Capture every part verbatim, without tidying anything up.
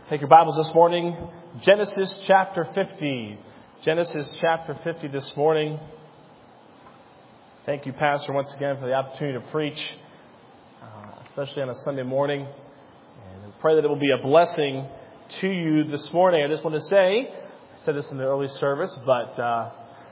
Take your Bibles this morning, Genesis chapter fifty. Genesis chapter fifty this morning. Thank you, Pastor, once again for the opportunity to preach, uh, especially on a Sunday morning. And I pray that it will be a blessing to you this morning. I just want to say, I said this in the early service, but uh,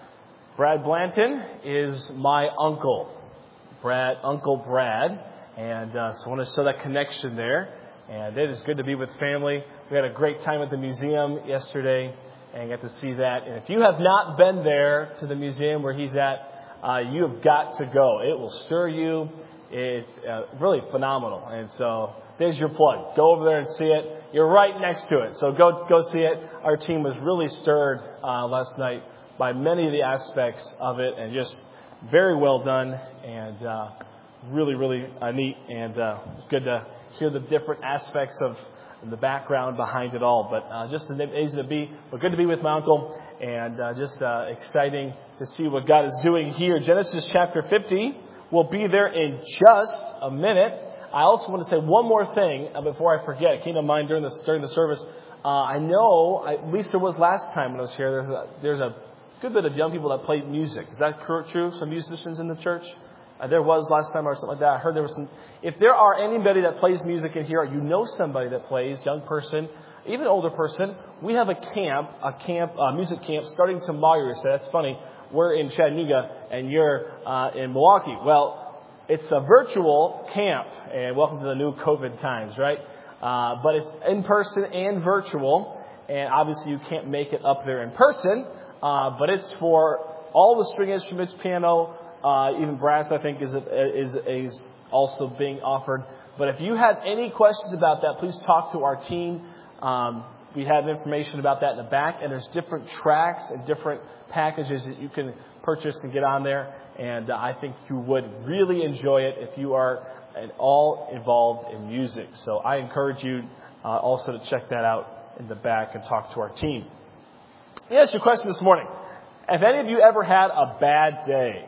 Brad Blanton is my uncle. Brad, Uncle Brad. And uh, so I want to show that connection there. And it is good to be with family. We had a great time at the museum yesterday and got to see that. And if you have not been there to the museum where he's at, uh, you have got to go. It will stir you. It's uh, really phenomenal. And so there's your plug. Go over there and see it. You're right next to it. So go go see it. Our team was really stirred uh, last night by many of the aspects of it, and just very well done, and uh, really, really uh, neat, and uh, good to hear the different aspects of the background behind it all. But uh, just amazing to be, but good to be with my uncle, and uh, just uh, exciting to see what God is doing here. Genesis chapter fifty, we'll be there in just a minute. I also want to say one more thing uh, before I forget. It came to mind during the, during the service. Uh, I know, I, at least there was last time when I was here, there's a, there's a good bit of young people that play music. Is that true? Some musicians in the church? Uh, there was last time or something like that. I heard there was some. If there are anybody that plays music in here, or you know somebody that plays, young person, even older person, we have a camp, a camp, a music camp starting tomorrow. You say, that's funny. We're in Chattanooga and you're uh, in Milwaukee. Well, it's a virtual camp, and welcome to the new COVID times, right? Uh, but it's in person and virtual, and obviously you can't make it up there in person. Uh, but it's for all the string instruments, piano. Uh, even brass, I think, is, is is also being offered. But if you have any questions about that, please talk to our team. Um, we have information about that in the back, and there's different tracks and different packages that you can purchase and get on there. And uh, I think you would really enjoy it if you are at all involved in music. So I encourage you uh, also to check that out in the back and talk to our team. Let me ask you a question this morning. Have any of you ever had a bad day?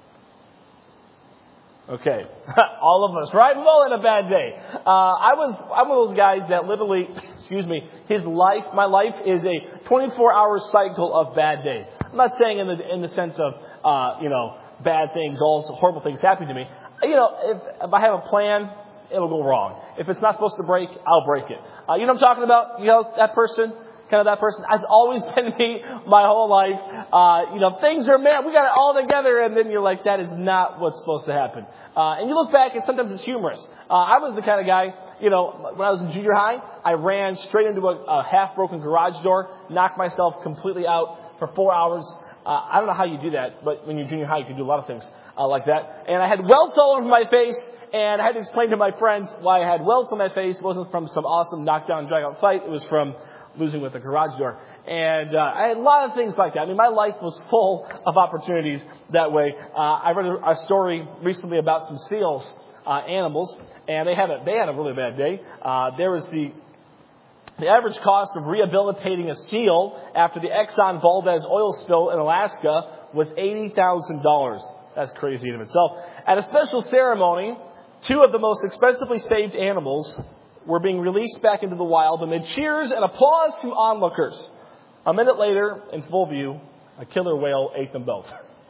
Okay, all of us, right? We've all had a bad day. Uh, I was, I'm one of those guys that literally, excuse me, his life, my life is a twenty-four hour cycle of bad days. I'm not saying in the in the sense of, uh, you know, bad things, all horrible things happening to me. You know, if, if I have a plan, it'll go wrong. If it's not supposed to break, I'll break it. Uh, you know what I'm talking about? You know, that person? Kind of that person. Has always been me my whole life. Uh, you know, things are, man, we got it all together, and then you're like, that is not what's supposed to happen. Uh, and you look back, and sometimes it's humorous. Uh, I was the kind of guy, you know, when I was in junior high, I ran straight into a, a half-broken garage door, knocked myself completely out for four hours. Uh, I don't know how you do that, but when you're junior high, you can do a lot of things uh, like that. And I had welts all over my face, and I had to explain to my friends why I had welts on my face. It wasn't from some awesome knockdown, drag-out fight. It was from losing with a garage door. And uh, I had a lot of things like that. I mean, my life was full of opportunities that way. Uh, I read a, a story recently about some seals, uh, animals, and they had a they had a really bad day. Uh, there was the the average cost of rehabilitating a seal after the Exxon Valdez oil spill in Alaska was eighty thousand dollars. That's crazy in of itself. At a special ceremony, two of the most expensively saved animals were being released back into the wild amid cheers and applause from onlookers. A minute later, in full view, a killer whale ate them both.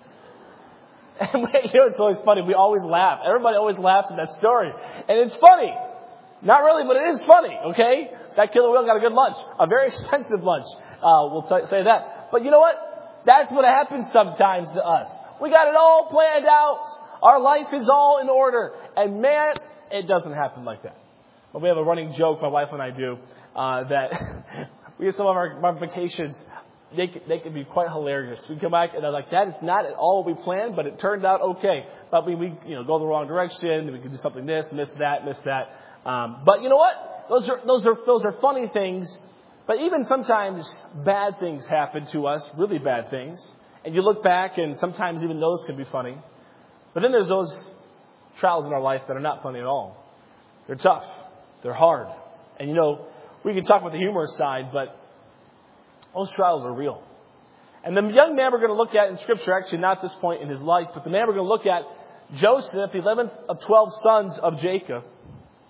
And you know, it's always funny. We always laugh. Everybody always laughs at that story. And it's funny. Not really, but it is funny, okay? That killer whale got a good lunch. A very expensive lunch. Uh, we'll t- say that. But you know what? That's what happens sometimes to us. We got it all planned out. Our life is all in order. And man, it doesn't happen like that. But we have a running joke, my wife and I do, uh, that we have some of our, our vacations, they, they can be quite hilarious. We come back and they're like, that is not at all what we planned, but it turned out okay. But we, we you know, go the wrong direction, we can do something this, miss that, miss that. Um, but you know what? Those are, those are, those are funny things. But even sometimes bad things happen to us, really bad things. And you look back and sometimes even those can be funny. But then there's those trials in our life that are not funny at all. They're tough. They're hard. And you know, we can talk about the humorous side, but those trials are real. And the young man we're going to look at in Scripture, actually not this point in his life, but the man we're going to look at, Joseph, the eleventh of twelve sons of Jacob,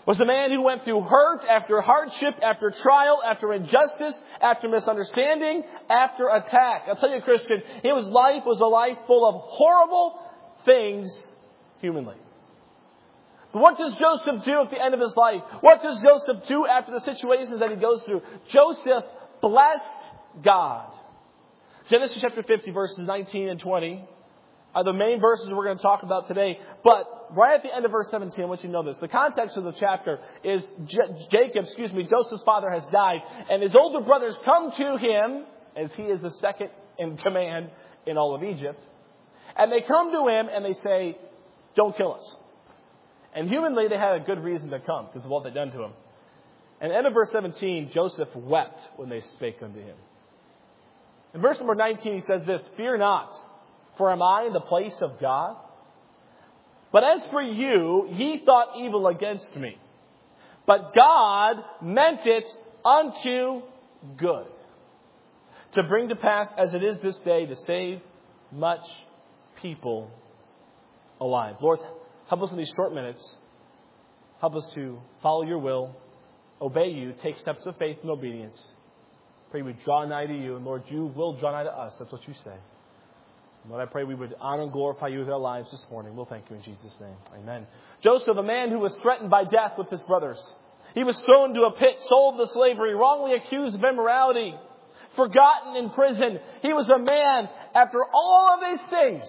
Was a man who went through hurt after hardship, after trial, after injustice, after misunderstanding, after attack. I'll tell you, Christian, his life was a life full of horrible things humanly. But what does Joseph do at the end of his life? What does Joseph do after the situations that he goes through? Joseph blessed God. Genesis chapter fifty, verses nineteen and twenty are the main verses we're going to talk about today. But right at the end of verse seventeen, I want you to know this. The context of the chapter is J- Jacob, excuse me, Joseph's father has died. And his older brothers come to him, as he is the second in command in all of Egypt. And they come to him and they say, don't kill us. And humanly, they had a good reason to come because of what they'd done to him. And at the end of verse seventeen, Joseph wept when they spake unto him. In verse number nineteen, he says this, fear not, for am I in the place of God? But as for you, ye thought evil against me. But God meant it unto good, to bring to pass as it is this day, to save much people alive. Lord, help us in these short minutes. Help us to follow your will, obey you, take steps of faith and obedience. Pray we draw nigh to you, and Lord, you will draw nigh to us. That's what you say. Lord, I pray we would honor and glorify you with our lives this morning. We'll thank you in Jesus' name. Amen. Joseph, a man who was threatened by death with his brothers. He was thrown into a pit, sold to slavery, wrongly accused of immorality, forgotten in prison. He was a man, after all of these things,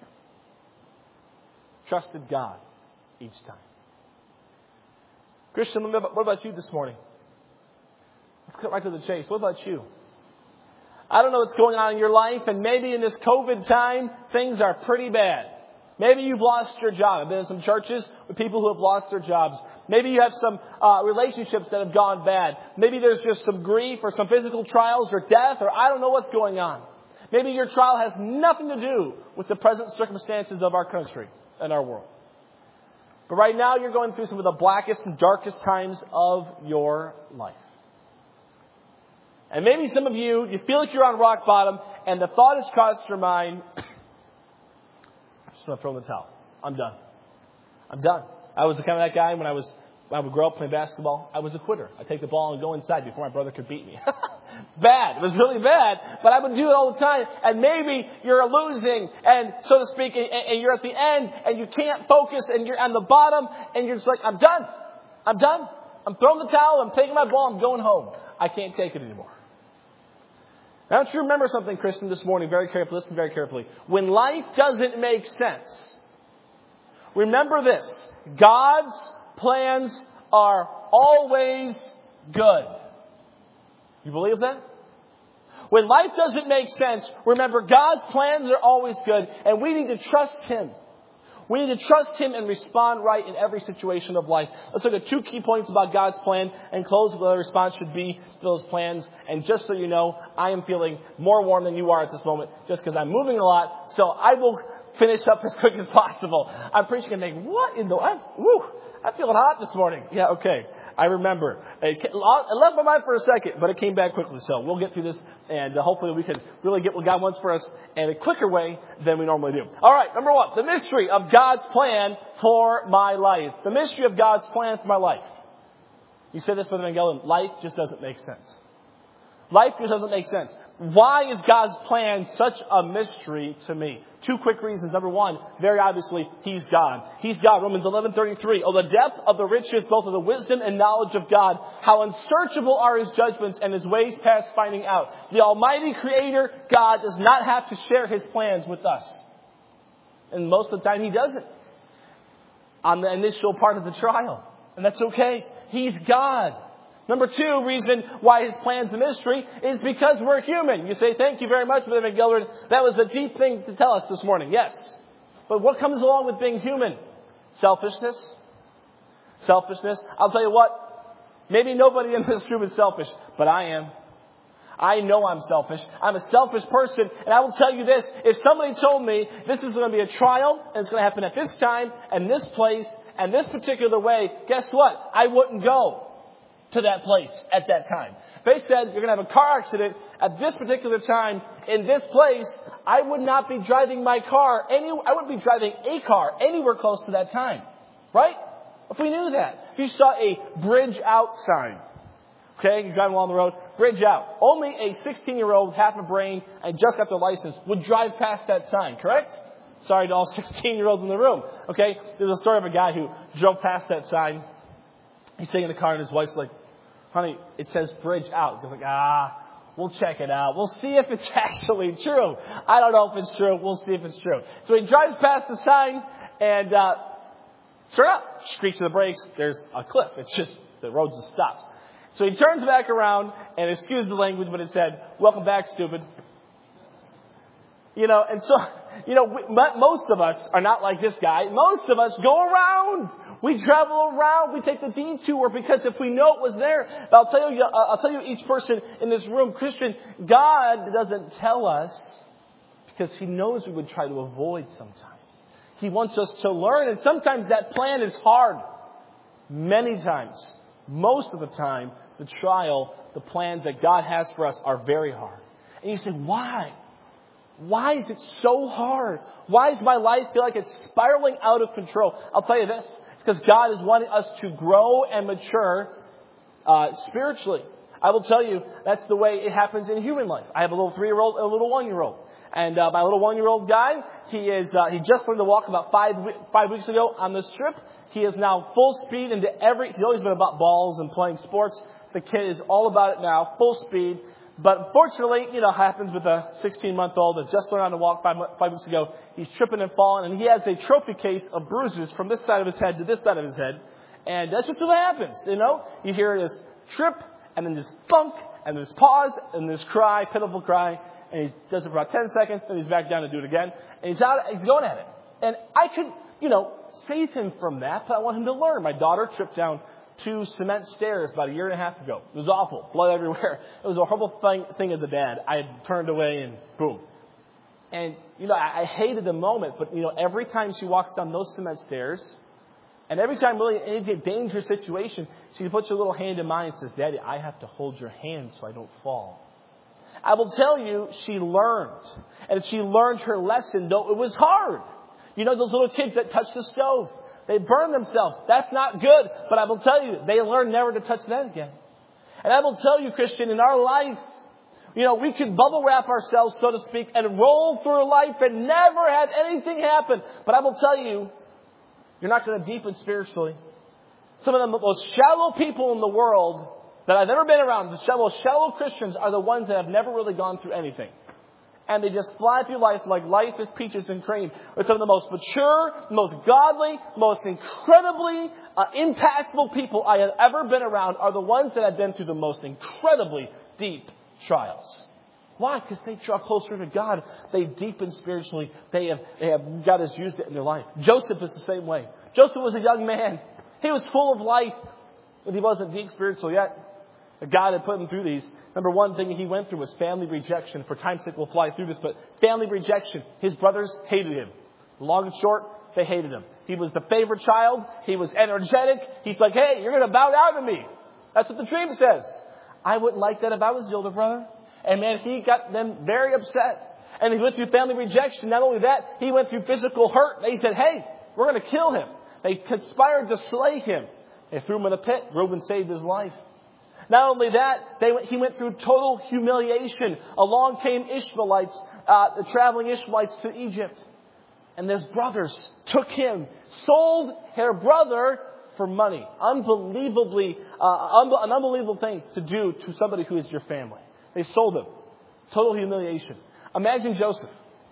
trusted God each time. Christian, what about you this morning? Let's cut right to the chase. What about you? I don't know what's going on in your life, and maybe in this COVID time, things are pretty bad. Maybe you've lost your job. I've been in some churches with people who have lost their jobs. Maybe you have some uh, relationships that have gone bad. Maybe there's just some grief or some physical trials or death, or I don't know what's going on. Maybe your trial has nothing to do with the present circumstances of our country and our world. But right now, you're going through some of the blackest and darkest times of your life. And maybe some of you, you feel like you're on rock bottom, and the thought has crossed your mind, I'm just going to throw in the towel. I'm done. I'm done. I was the kind of that guy when I was when I would grow up playing basketball. I was a quitter. I'd take the ball and go inside before my brother could beat me. Bad. It was really bad, but I would do it all the time. And maybe you're losing, and so to speak, and, and you're at the end, and you can't focus, and you're on the bottom, and you're just like, I'm done. I'm done. I'm throwing the towel. I'm taking my ball. I'm going home. I can't take it anymore. Now, I want you to remember something, Christian, this morning, very carefully. Listen very carefully. When life doesn't make sense, remember this. God's plans are always good. You believe that? When life doesn't make sense, remember God's plans are always good, and we need to trust Him. We need to trust Him and respond right in every situation of life. Let's look at two key points about God's plan and close with what our response should be to those plans. And just so you know, I am feeling more warm than you are at this moment just because I'm moving a lot. So I will finish up as quick as possible. I'm preaching and think, what in the... I'm, woo, I'm feeling hot this morning. Yeah, okay. I remember. It left my mind for a second, but it came back quickly. So we'll get through this, and uh, hopefully we can really get what God wants for us in a quicker way than we normally do. All right, number one, the mystery of God's plan for my life. The mystery of God's plan for my life. You said this, Brother Mangelen, life just doesn't make sense. Life just doesn't make sense. Why is God's plan such a mystery to me? Two quick reasons. Number one, very obviously, He's God. He's God. Romans eleven thirty-three. Oh, the depth of the riches, both of the wisdom and knowledge of God. How unsearchable are His judgments and His ways past finding out. The Almighty Creator, God, does not have to share His plans with us. And most of the time, He doesn't. On the initial part of the trial. And that's okay. He's God. Number two reason why His plan's a mystery is because we're human. You say, thank you very much, Brother McGillard. That was a deep thing to tell us this morning. Yes. But what comes along with being human? Selfishness. Selfishness. I'll tell you what. Maybe nobody in this room is selfish, but I am. I know I'm selfish. I'm a selfish person. And I will tell you this. If somebody told me this is going to be a trial, and it's going to happen at this time, and this place, and this particular way, guess what? I wouldn't go to that place at that time. If they said you're going to have a car accident at this particular time in this place, I would not be driving my car any, I wouldn't be driving a car anywhere close to that time. Right? If we knew that. If you saw a bridge out sign, okay, you're driving along the road, bridge out. Only a sixteen-year-old, half a brain, and just got their license would drive past that sign, correct? Sorry to all sixteen-year-olds in the room. Okay, there's a story of a guy who drove past that sign. He's sitting in the car and his wife's like, honey, it says bridge out. He's like, ah, we'll check it out. We'll see if it's actually true. I don't know if it's true. We'll see if it's true. So he drives past the sign and, uh, sure enough, screeches the brakes. There's a cliff. It's just, the road just stops. So he turns back around and, excuse the language, but it said, welcome back, stupid. You know, and so, you know, we, most of us are not like this guy. Most of us go around. We travel around. We take the detour because if we know it was there, but I'll tell you, I'll tell you each person in this room, Christian, God doesn't tell us because He knows we would try to avoid sometimes. He wants us to learn, and sometimes that plan is hard. Many times, most of the time, the trial, the plans that God has for us are very hard. And you say, why? Why is it so hard? Why does my life feel like it's spiraling out of control? I'll tell you this. It's because God is wanting us to grow and mature uh, spiritually. I will tell you, that's the way it happens in human life. I have a little three-year-old and a little one-year-old. And uh, my little one-year-old guy, he is uh, he just learned to walk about five five weeks ago on this trip. He is now full speed into every... He's always been about balls and playing sports. The kid is all about it now, full speed. But unfortunately, you know, happens with a sixteen-month-old that just learned how to walk five, five weeks ago. He's tripping and falling, and he has a trophy case of bruises from this side of his head to this side of his head. And that's just what happens, you know. You hear this trip, and then this thunk, and this pause, and this cry, pitiful cry. And he does it for about ten seconds, then he's back down to do it again. And he's out, he's going at it. And I could, you know, save him from that, but I want him to learn. My daughter tripped down two cement stairs about a year and a half ago. It was awful. Blood everywhere. It was a horrible thing, thing as a dad. I had turned away and boom. And, you know, I, I hated the moment, but, you know, every time she walks down those cement stairs, and every time really in any dangerous situation, she puts her little hand in mine and says, Daddy, I have to hold your hand so I don't fall. I will tell you, she learned. And she learned her lesson, though it was hard. You know those little kids that touch the stove? They burn themselves. That's not good. But I will tell you, they learn never to touch that again. And I will tell you, Christian, in our life, you know, we can bubble wrap ourselves, so to speak, and roll through life and never have anything happen. But I will tell you, you're not going to deepen spiritually. Some of the most shallow people in the world that I've ever been around, the shallow, shallow Christians, are the ones that have never really gone through anything. And they just fly through life like life is peaches and cream. But some of the most mature, most godly, most incredibly uh, impactful people I have ever been around are the ones that have been through the most incredibly deep trials. Why? Because they draw closer to God. They deepen spiritually. They have, they have, God has used it in their life. Joseph is the same way. Joseph was a young man. He was full of life, but he wasn't deep spiritual yet. God had put him through these. Number one thing he went through was family rejection. For time's sake, we'll fly through this, but family rejection. His brothers hated him. Long and short, they hated him. He was the favorite child. He was energetic. He's like, hey, you're going to bow down to me. That's what the dream says. I wouldn't like that if I was the older brother. And man, he got them very upset. And he went through family rejection. Not only that, he went through physical hurt. They said, hey, we're going to kill him. They conspired to slay him. They threw him in a pit. Reuben saved his life. Not only that, they, he went through total humiliation. Along came Ishmaelites, uh, the traveling Ishmaelites to Egypt. And his brothers took him, sold their brother for money. Unbelievably, uh, un- an unbelievable thing to do to somebody who is your family. They sold him. Total humiliation. Imagine Joseph,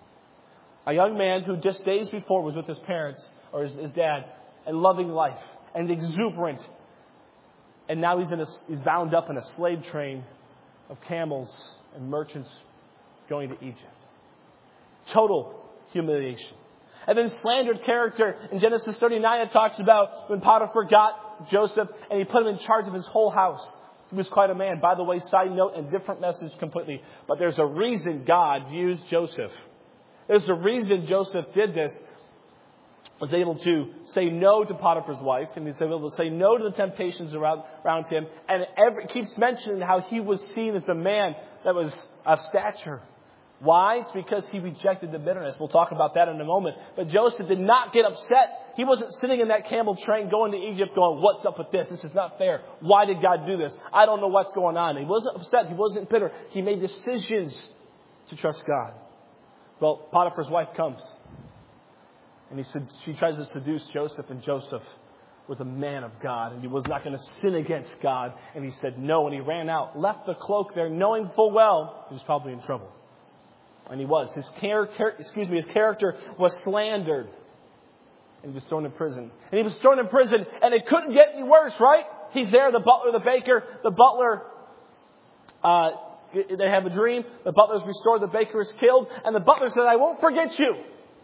a young man who just days before was with his parents or his, his dad and loving life and exuberant. And now he's, in a, he's bound up in a slave train of camels and merchants going to Egypt. Total humiliation. And then slandered character in Genesis thirty-nine, it talks about when Potiphar got Joseph and he put him in charge of his whole house. He was quite a man. By the way, side note, and different message completely. But there's a reason God used Joseph. There's a reason Joseph did this. Was able to say no to Potiphar's wife, and he's able to say no to the temptations around, around him, and every, keeps mentioning how he was seen as a man that was of stature. Why? It's because he rejected the bitterness. We'll talk about that in a moment. But Joseph did not get upset he wasn't sitting in that camel train going to Egypt going, what's up with this? This is not fair. Why did God do this? I don't know what's going on. He wasn't upset. He wasn't bitter. He made decisions to trust God. Well, Potiphar's wife comes. And he said, she tries to seduce Joseph, and Joseph was a man of God, and he was not going to sin against God. And he said no, and he ran out, left the cloak there, knowing full well he was probably in trouble. And he was. His character, excuse me, his character was slandered, and he was thrown in prison. And he was thrown in prison, and it couldn't get any worse, right? He's there, the butler, the baker, the butler. Uh, they have a dream. The butler is restored. The baker is killed, and the butler said, "I won't forget you."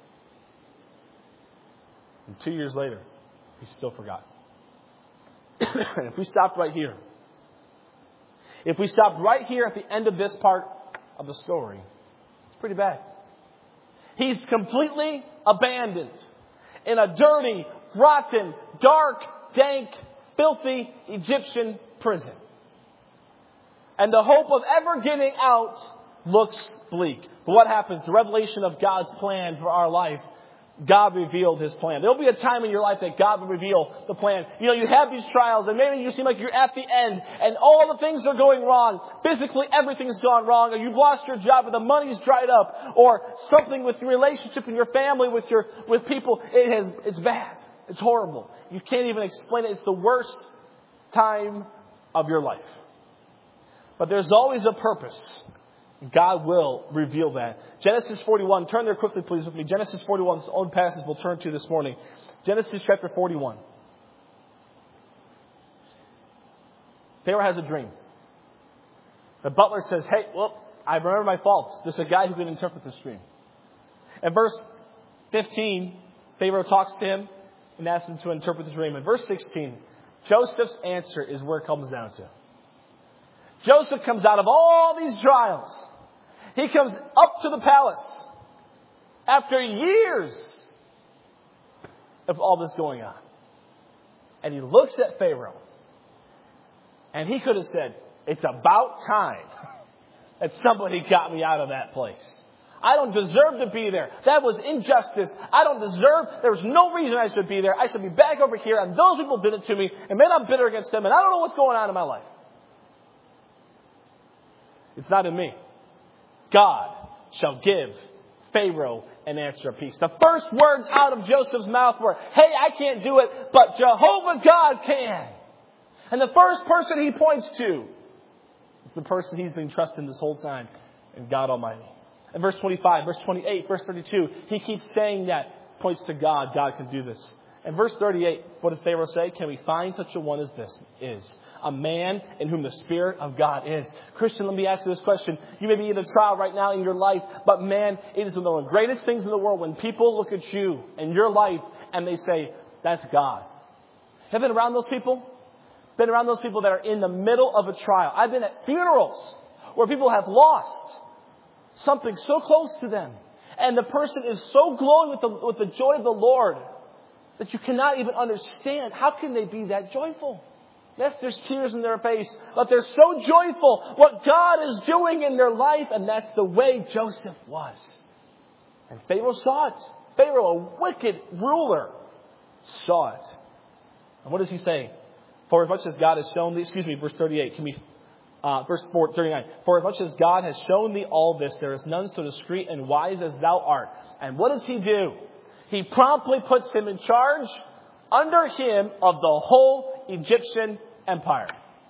And two years later, he still forgot. And if we stopped right here, if we stopped right here at the end of this part of the story, it's pretty bad. He's completely abandoned in a dirty, rotten, dark, dank, filthy Egyptian prison. And the hope of ever getting out looks bleak. But what happens? The revelation of God's plan for our life. God revealed His plan. There'll be a time in your life that God will reveal the plan. You know, you have these trials, and maybe you seem like you're at the end, and all the things are going wrong. Physically, everything's gone wrong, or you've lost your job, or the money's dried up, or something with your relationship in your family, with your with people. It has it's bad. It's horrible. You can't even explain it. It's the worst time of your life. But there's always a purpose. God will reveal that. Genesis forty-one. Turn there quickly, please, with me. Genesis forty-one is the own passage we'll turn to this morning. Genesis chapter forty-one. Pharaoh has a dream. The butler says, "Hey, well, I remember my faults. There's a guy who can interpret this dream." In verse fifteen, Pharaoh talks to him and asks him to interpret the dream. In verse sixteen, Joseph's answer is where it comes down to. Joseph comes out of all these trials. He comes up to the palace after years of all this going on. And he looks at Pharaoh. And he could have said, "It's about time that somebody got me out of that place. I don't deserve to be there. That was injustice. I don't deserve. There was no reason I should be there. I should be back over here. And those people did it to me. And man, I'm bitter against them. And I don't know what's going on in my life." It's not in me. God shall give Pharaoh an answer of peace. The first words out of Joseph's mouth were, "Hey, I can't do it, but Jehovah God can." And the first person he points to is the person he's been trusting this whole time, in God Almighty. In verse twenty-five, verse twenty-eight, verse thirty-two, he keeps saying that, points to God. God can do this. In verse thirty-eight, what does Pharaoh say? "Can we find such a one as this is? A man in whom the Spirit of God is." Christian, let me ask you this question. You may be in a trial right now in your life, but man, it is one of the greatest things in the world when people look at you and your life and they say, "That's God." Have you been around those people? Been around those people that are in the middle of a trial. I've been at funerals where people have lost something so close to them. And the person is so glowing with the, with the joy of the Lord that you cannot even understand. How can they be that joyful? Yes, there's tears in their face, but they're so joyful what God is doing in their life, and that's the way Joseph was. And Pharaoh saw it. Pharaoh, a wicked ruler, saw it. And what does he say? "For as much as God has shown thee," excuse me, verse thirty-eight, can we, uh, verse thirty-nine, "For as much as God has shown thee all this, there is none so discreet and wise as thou art." And what does he do? He promptly puts him in charge under him of the whole Egyptian empire.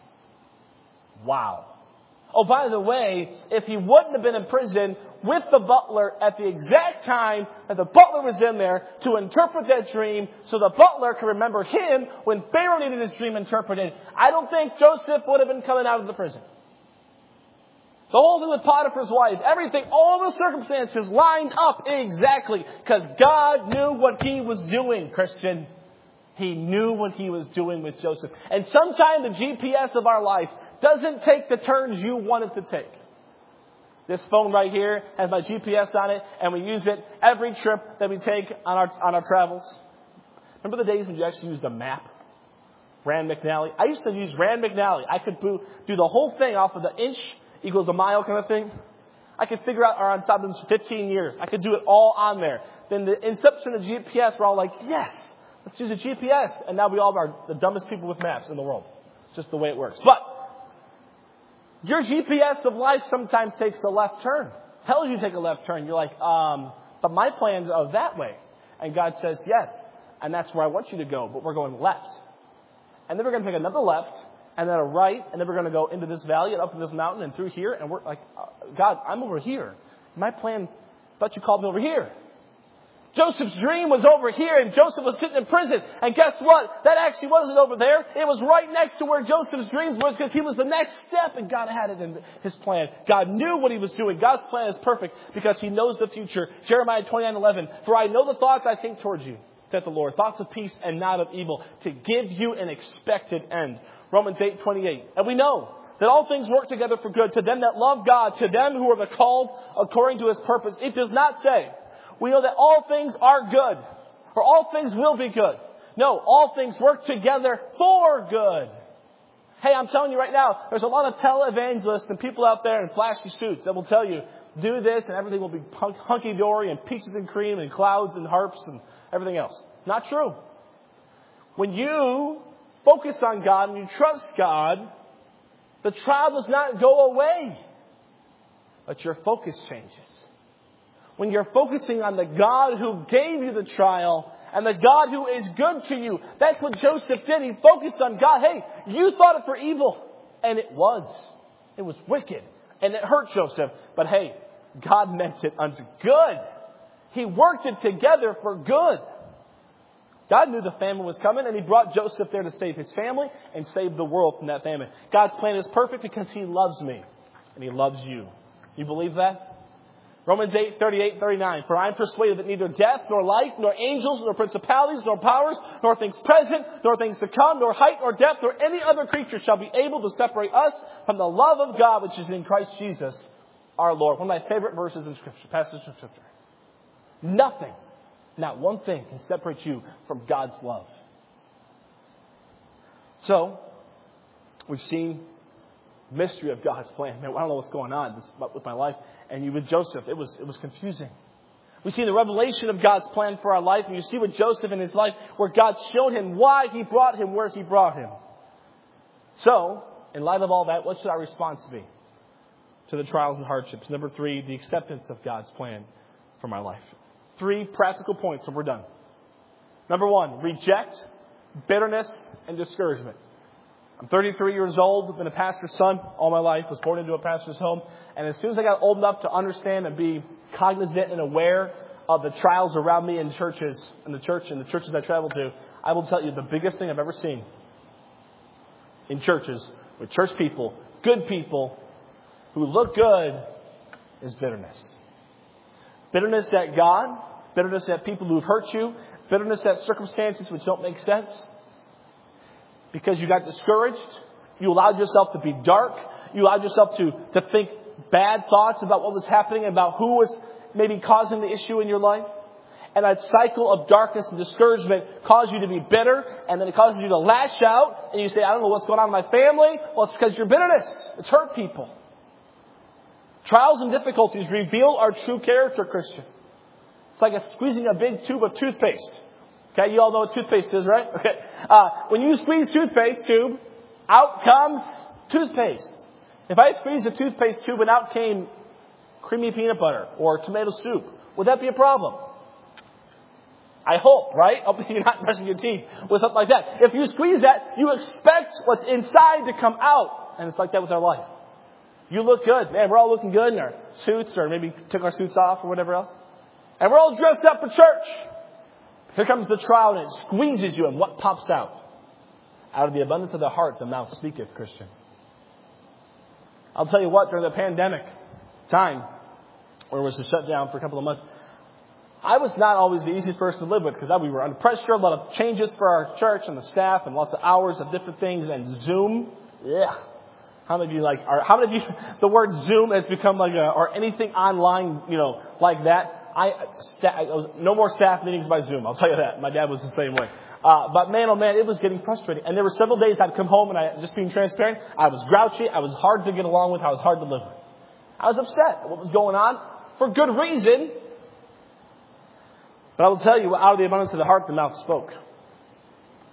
Wow. Oh, by the way, if he wouldn't have been in prison with the butler at the exact time that the butler was in there to interpret that dream so the butler could remember him when Pharaoh needed his dream interpreted, I don't think Joseph would have been coming out of the prison. The whole thing with Potiphar's wife, everything, all the circumstances lined up exactly because God knew what He was doing, Christian. He knew what He was doing with Joseph. And sometimes the G P S of our life doesn't take the turns you want it to take. This phone right here has my G P S on it, and we use it every trip that we take on our on our travels. Remember the days when you actually used a map? Rand McNally. I used to use Rand McNally. I could do the whole thing off of the inch equals a mile kind of thing. I could figure out our ensembles for fifteen years. I could do it all on there. Then the inception of G P S, we're all like, yes, Let's use a G P S. And now we all are the dumbest people with maps in the world. It's just the way it works. But your G P S of life sometimes takes a left turn. Tells you to take a left turn. You're like, um, but my plans are that way. And God says, yes. And that's where I want you to go. But we're going left. And then we're going to take another left. And then a right. And then we're going to go into this valley and up in this mountain and through here. And we're like, God, I'm over here. My plan, I thought you called me over here. Joseph's dream was over here, and Joseph was sitting in prison. And guess what? That actually wasn't over there. It was right next to where Joseph's dreams was, because he was the next step, and God had it in his plan. God knew what he was doing. God's plan is perfect because he knows the future. Jeremiah twenty-nine eleven. For I know the thoughts I think towards you, saith the Lord. Thoughts of peace and not of evil, to give you an expected end. Romans eight twenty-eight. And we know that all things work together for good to them that love God, to them who are the called according to his purpose. It does not say, we know that all things are good, or all things will be good. No, all things work together for good. Hey, I'm telling you right now, there's a lot of televangelists and people out there in flashy suits that will tell you, do this and everything will be hunky-dory and peaches and cream and clouds and harps and everything else. Not true. When you focus on God and you trust God, the trial does not go away, but your focus changes. When you're focusing on the God who gave you the trial and the God who is good to you. That's what Joseph did. He focused on God. Hey, you thought it for evil. And it was. It was wicked. And it hurt Joseph. But hey, God meant it unto good. He worked it together for good. God knew the famine was coming, and he brought Joseph there to save his family and save the world from that famine. God's plan is perfect because he loves me and he loves you. You believe that? Romans eight, thirty-eight, thirty-nine. For I am persuaded that neither death, nor life, nor angels, nor principalities, nor powers, nor things present, nor things to come, nor height, nor depth, nor any other creature shall be able to separate us from the love of God which is in Christ Jesus our Lord. One of my favorite verses in Scripture, passages of Scripture. Nothing, not one thing can separate you from God's love. So, we've seen mystery of God's plan. Man, I don't know what's going on with my life. And you with Joseph, it was it was confusing. We see the revelation of God's plan for our life. And you see with Joseph in his life where God showed him why he brought him where he brought him. So, in light of all that, what should our response be to the trials and hardships? Number three, the acceptance of God's plan for my life. Three practical points and we're done. Number one, reject bitterness and discouragement. I'm thirty-three years old, been a pastor's son all my life, was born into a pastor's home. And as soon as I got old enough to understand and be cognizant and aware of the trials around me in churches, in the church and the churches I travel to, I will tell you the biggest thing I've ever seen in churches with church people, good people who look good, is bitterness. Bitterness at God, bitterness at people who've hurt you, bitterness at circumstances which don't make sense. Because you got discouraged, you allowed yourself to be dark, you allowed yourself to, to think bad thoughts about what was happening, about who was maybe causing the issue in your life. And that cycle of darkness and discouragement caused you to be bitter, and then it causes you to lash out, and you say, I don't know what's going on in my family. Well, it's because you're bitterness. It's hurt people. Trials and difficulties reveal our true character, Christian. It's like a squeezing a big tube of toothpaste. Okay, you all know what toothpaste is, right? Okay. Uh, when you squeeze toothpaste tube, out comes toothpaste. If I squeeze a toothpaste tube and out came creamy peanut butter or tomato soup, would that be a problem? I hope, right? I hope you're not brushing your teeth with something like that. If you squeeze that, you expect what's inside to come out. And it's like that with our life. You look good. Man, we're all looking good in our suits, or maybe took our suits off or whatever else. And we're all dressed up for church. Here comes the trial and it squeezes you, and what pops out? Out of the abundance of the heart, the mouth speaketh, Christian. I'll tell you what, during the pandemic time, where it was to shut down for a couple of months, I was not always the easiest person to live with, because we were under pressure, a lot of changes for our church and the staff, and lots of hours of different things, and Zoom. Yeah. How many of you like, are, how many of you, the word Zoom has become like a, or anything online, you know, like that. I, sta- no more staff meetings by Zoom. I'll tell you that. My dad was the same way. Uh, but man, oh man, it was getting frustrating. And there were several days I'd come home and I, just being transparent, I was grouchy. I was hard to get along with. I was hard to live with. I was upset at what was going on for good reason. But I will tell you, out of the abundance of the heart, the mouth spoke.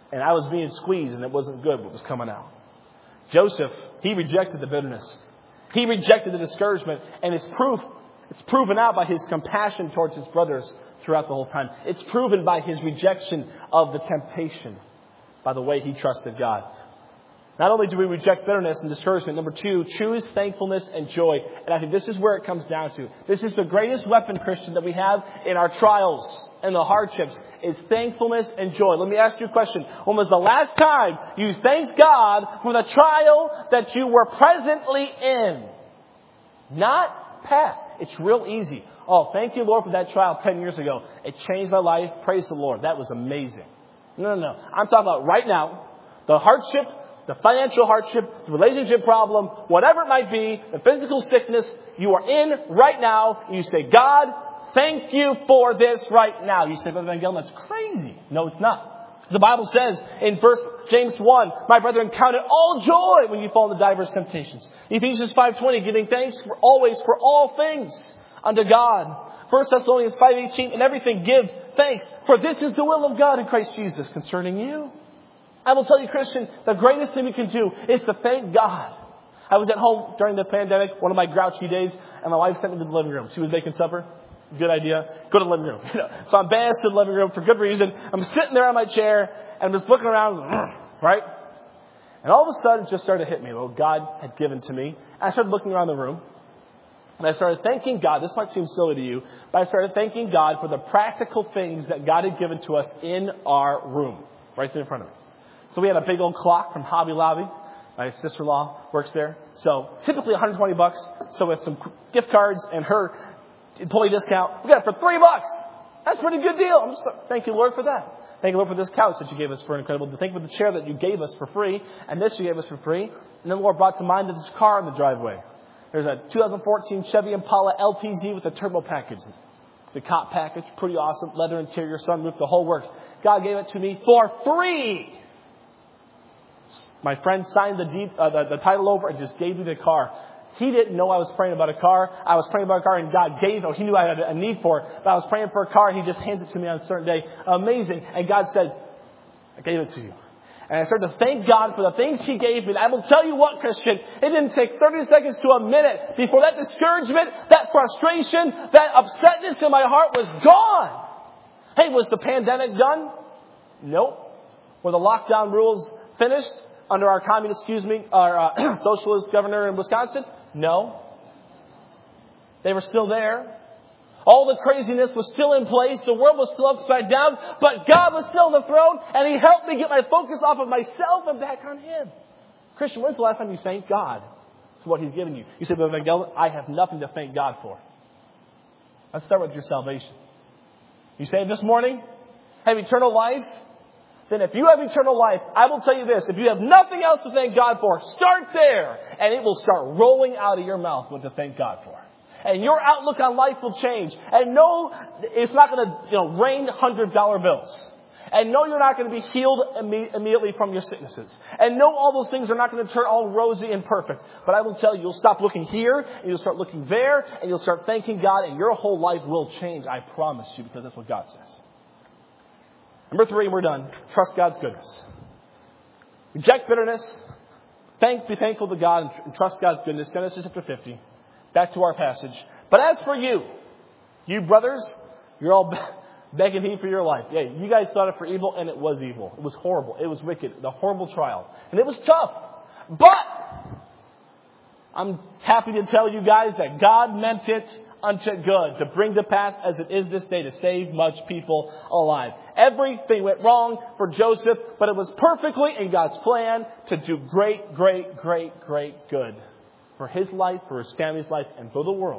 And I was being squeezed and it wasn't good what was coming out. Joseph, he rejected the bitterness. He rejected the discouragement. And it's proof, it's proven out by his compassion towards his brothers throughout the whole time. It's proven by his rejection of the temptation, by the way he trusted God. Not only do we reject bitterness and discouragement, number two, choose thankfulness and joy. And I think this is where it comes down to. This is the greatest weapon, Christian, that we have in our trials and the hardships, is thankfulness and joy. Let me ask you a question. When was the last time you thanked God for the trial that you were presently in? Not past. It's real easy. Oh, thank you, Lord, for that trial ten years ago. It changed my life. Praise the Lord. That was amazing. No, no, no. I'm talking about right now. The hardship, the financial hardship, the relationship problem, whatever it might be, the physical sickness you are in right now. And you say, God, thank you for this right now. You say, Brother Van Galen, that's crazy. No, it's not. The Bible says in First James one, my brethren, count it all joy when you fall into diverse temptations. Ephesians five twenty, giving thanks for always for all things unto God. First Thessalonians five eighteen, in everything give thanks, for this is the will of God in Christ Jesus concerning you. I will tell you, Christian, the greatest thing we can do is to thank God. I was at home during the pandemic, one of my grouchy days, and my wife sent me to the living room. She was making supper. Good idea. Go to the living room. You know, so I'm banished to the living room for good reason. I'm sitting there on my chair, and I'm just looking around, right? And all of a sudden, it just started to hit me what God had given to me. And I started looking around the room, and I started thanking God. This might seem silly to you, but I started thanking God for the practical things that God had given to us in our room, right there in front of me. So we had a big old clock from Hobby Lobby. My sister-in-law works there. So typically one hundred twenty bucks. So with some gift cards and her employee discount, we got it for three bucks. That's a pretty good deal. I'm just, thank you, Lord, for that. Thank you, Lord, for this couch that you gave us for an incredible. Thank you for the chair that you gave us for free. And this you gave us for free. And then the Lord brought to mind this car in the driveway. There's a two thousand fourteen Chevy Impala L T Z with a turbo package. It's a cop package. Pretty awesome. Leather interior, sunroof, the whole works. God gave it to me for free. My friend signed the, deed, uh, the the title over and just gave me the car. He didn't know I was praying about a car. I was praying about a car and God gave it. He knew I had a need for it. But I was praying for a car. He just hands it to me on a certain day. Amazing. And God said, I gave it to you. And I started to thank God for the things He gave me. And I will tell you what, Christian, it didn't take thirty seconds to a minute before that discouragement, that frustration, that upsetness in my heart was gone. Hey, was the pandemic done? Nope. Were the lockdown rules finished under our communist, excuse me, our uh, socialist governor in Wisconsin? No. They were still there. All the craziness was still in place. The world was still upside down. But God was still on the throne. And He helped me get my focus off of myself and back on Him. Christian, when's the last time you thanked God for what He's given you? You say, Brother Van Galen, I have nothing to thank God for. Let's start with your salvation. You say this morning, have eternal life? Then if you have eternal life, I will tell you this. If you have nothing else to thank God for, start there. And it will start rolling out of your mouth what to thank God for. And your outlook on life will change. And no, it's not going to, you know, rain one hundred dollar bills. And no, you're not going to be healed imme- immediately from your sicknesses. And no, all those things are not going to turn all rosy and perfect. But I will tell you, you'll stop looking here, and you'll start looking there, and you'll start thanking God, and your whole life will change. I promise you, because that's what God says. Number three, and we're done. Trust God's goodness. Reject bitterness. Thank, be thankful to God and trust God's goodness. Genesis chapter fifty. Back to our passage. But as for you, you brothers, you're all begging me for your life. Yeah, you guys thought it for evil, and it was evil. It was horrible. It was wicked. The horrible trial. And it was tough. But I'm happy to tell you guys that God meant it unto good, to bring to pass as it is this day, to save much people alive. Everything went wrong for Joseph, but it was perfectly in God's plan to do great, great, great, great good for his life, for his family's life, and for the world.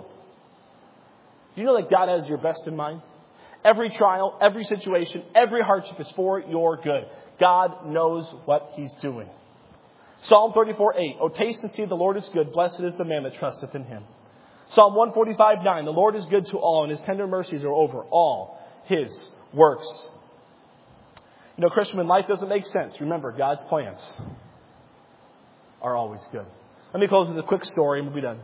Do you know that God has your best in mind? Every trial, every situation, every hardship is for your good. God knows what He's doing. Psalm thirty-four eight. Oh, taste and see the Lord is good. Blessed is the man that trusteth in Him. Psalm one forty-five nine. The Lord is good to all, and His tender mercies are over all His works. You know, Christian, when life doesn't make sense, remember, God's plans are always good. Let me close with a quick story and we'll be done.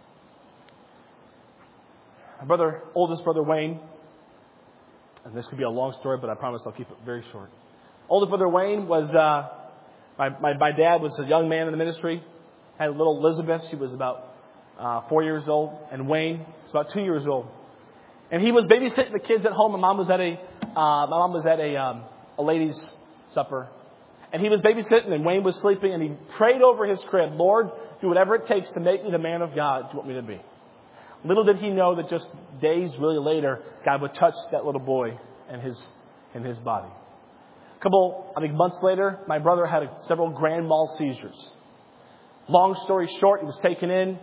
My brother, oldest brother Wayne, and this could be a long story, but I promise I'll keep it very short. Older brother Wayne was, uh, my, my, my dad was a young man in the ministry. Had a little Elizabeth. She was about uh, four years old. And Wayne was about two years old. And he was babysitting the kids at home. My mom was at a, uh, my mom was at a, um, a ladies' supper. And he was babysitting and Wayne was sleeping and he prayed over his crib, Lord, do whatever it takes to make me the man of God you want me to be. Little did he know that just days really later, God would touch that little boy and his, and his body. A couple, I think months later, my brother had a, several grand mal seizures. Long story short, he was taken in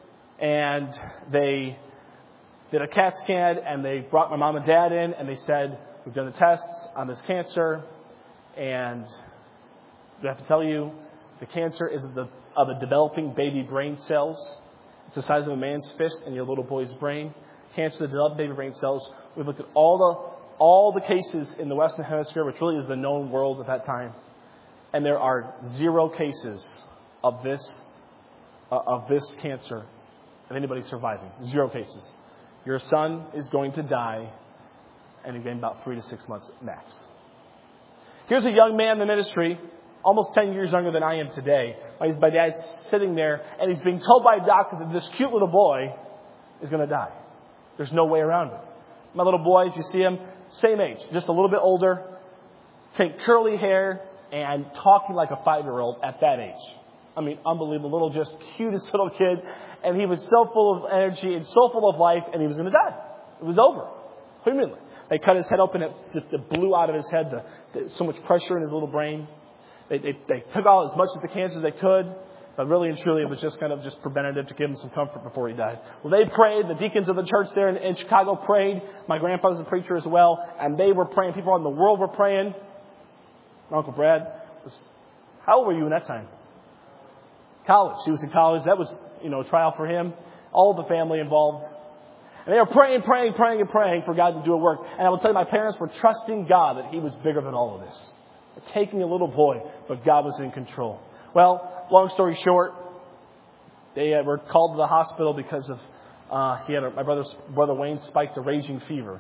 and they did a CAT scan and they brought my mom and dad in and they said, we've done the tests on this cancer and we have to tell you the cancer is of the, of the developing baby brain cells. It's the size of a man's fist in your little boy's brain. Cancer of the developing baby brain cells. We've looked at all the, all the cases in the Western Hemisphere, which really is the known world at that time. And there are zero cases of this, uh, of this cancer of anybody surviving. Zero cases. Your son is going to die and in about three to six months max. Here's a young man in the ministry, almost ten years younger than I am today. My dad's sitting there and he's being told by a doctor that this cute little boy is going to die. There's no way around it. My little boy, as you see him, same age, just a little bit older, think curly hair and talking like a five-year-old at that age. I mean, unbelievable, little, just cutest little kid. And he was so full of energy and so full of life, and he was going to die. It was over. Immediately. They cut his head open, it just it blew out of his head, the, the, so much pressure in his little brain. They, they, they took out as much of the cancer as they could, but really and truly it was just kind of just preventative to give him some comfort before he died. Well, they prayed. The deacons of the church there in, in Chicago prayed. My grandfather's a preacher as well, and they were praying. People around the world were praying. My Uncle Brad was, how old were you in that time? College. He was in college. That was, you know, a trial for him. All of the family involved. And they were praying, praying, praying, and praying for God to do a work. And I will tell you, my parents were trusting God that He was bigger than all of this. Taking a little boy, but God was in control. Well, long story short, they uh, were called to the hospital because of uh, he had a, my brother's brother Wayne spiked a raging fever,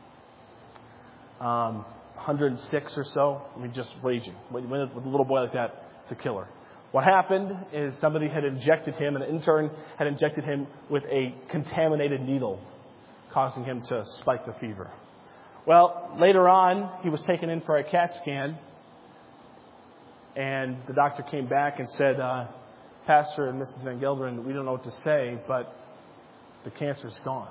um, one hundred six or so. I mean, just raging. With, with a little boy like that, it's a killer. What happened is somebody had injected him, an intern had injected him with a contaminated needle, causing him to spike the fever. Well, later on, he was taken in for a CAT scan. And the doctor came back and said, uh, Pastor and Missus Van Gelderen, we don't know what to say, but the cancer's gone.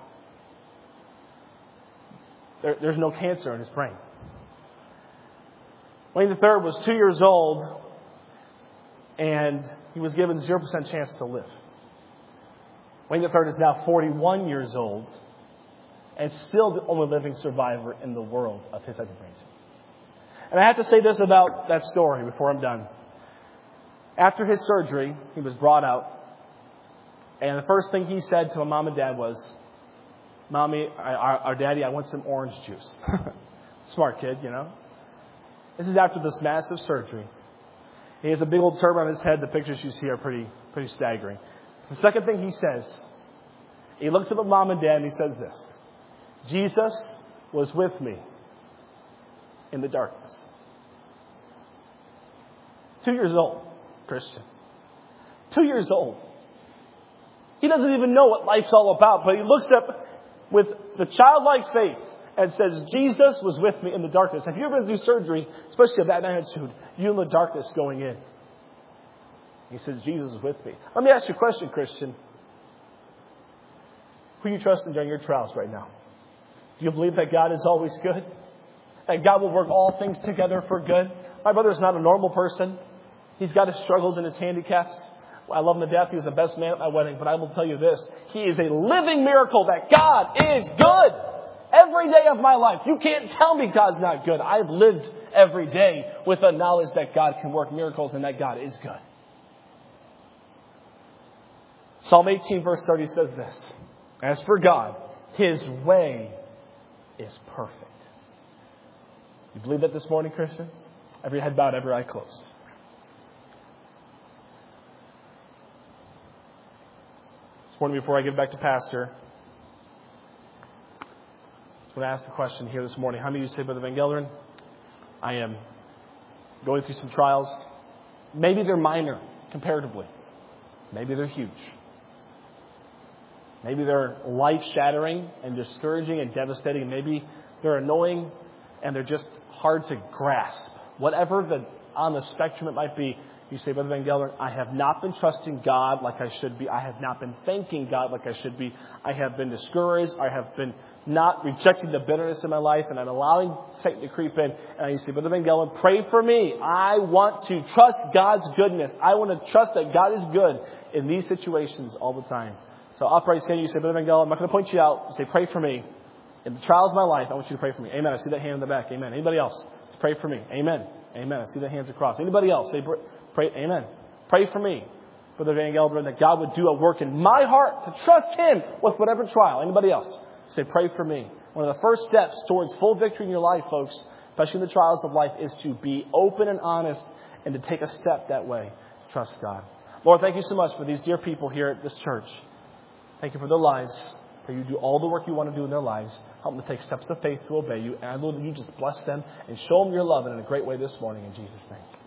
There, there's no cancer in his brain. Wayne the third was two years old, and he was given zero percent chance to live. Wayne the third is now forty-one years old, and still the only living survivor in the world of his type of brain tumor. And I have to say this about that story before I'm done. After his surgery, he was brought out. And the first thing he said to my mom and dad was, Mommy, our, our daddy, I want some orange juice. Smart kid, you know. This is after this massive surgery. He has a big old turban on his head. The pictures you see are pretty, pretty staggering. The second thing he says, he looks up at mom and dad and he says this, Jesus was with me in the darkness. Two years old, Christian. Two years old. He doesn't even know what life's all about, but he looks up with the childlike faith and says, Jesus was with me in the darkness. Have you ever been through surgery, especially of that magnitude, you in the darkness going in? He says, Jesus is with me. Let me ask you a question, Christian. Who are you trusting during your trials right now? Do you believe that God is always good? That God will work all things together for good? My brother is not a normal person. He's got his struggles and his handicaps. I love him to death. He was the best man at my wedding. But I will tell you this. He is a living miracle that God is good. Every day of my life. You can't tell me God's not good. I've lived every day with the knowledge that God can work miracles and that God is good. Psalm eighteen verse thirty says this. As for God, His way is perfect. You believe that this morning, Christian? Every head bowed, every eye closed. This morning, before I give back to Pastor, I just want to ask the question here this morning. How many of you say, Brother Van Gelderen, I am going through some trials. Maybe they're minor comparatively. Maybe they're huge. Maybe they're life-shattering and discouraging and devastating. Maybe they're annoying and they're just hard to grasp. Whatever the on the spectrum it might be, you say, Brother Van Gelder, I have not been trusting God like I should be. I have not been thanking God like I should be. I have been discouraged. I have been not rejecting the bitterness in my life, and I'm allowing Satan to creep in. And you say, Brother Van Gelder, pray for me. I want to trust God's goodness. I want to trust that God is good in these situations all the time. So upright standing, you say, Brother Van Gelder, I'm not going to point you out. You say, pray for me. In the trials of my life, I want you to pray for me. Amen. I see that hand in the back. Amen. Anybody else? Just pray for me. Amen. Amen. I see the hands across. Anybody else? Say, pray. Amen. Pray for me, Brother Van Gelder, and that God would do a work in my heart to trust Him with whatever trial. Anybody else? Say, pray for me. One of the first steps towards full victory in your life, folks, especially in the trials of life, is to be open and honest and to take a step that way. Trust God. Lord, thank you so much for these dear people here at this church. Thank you for their lives. For you do all the work you want to do in their lives. Help them to take steps of faith to obey you. And Lord, you just bless them and show them your love in a great way this morning in Jesus' name.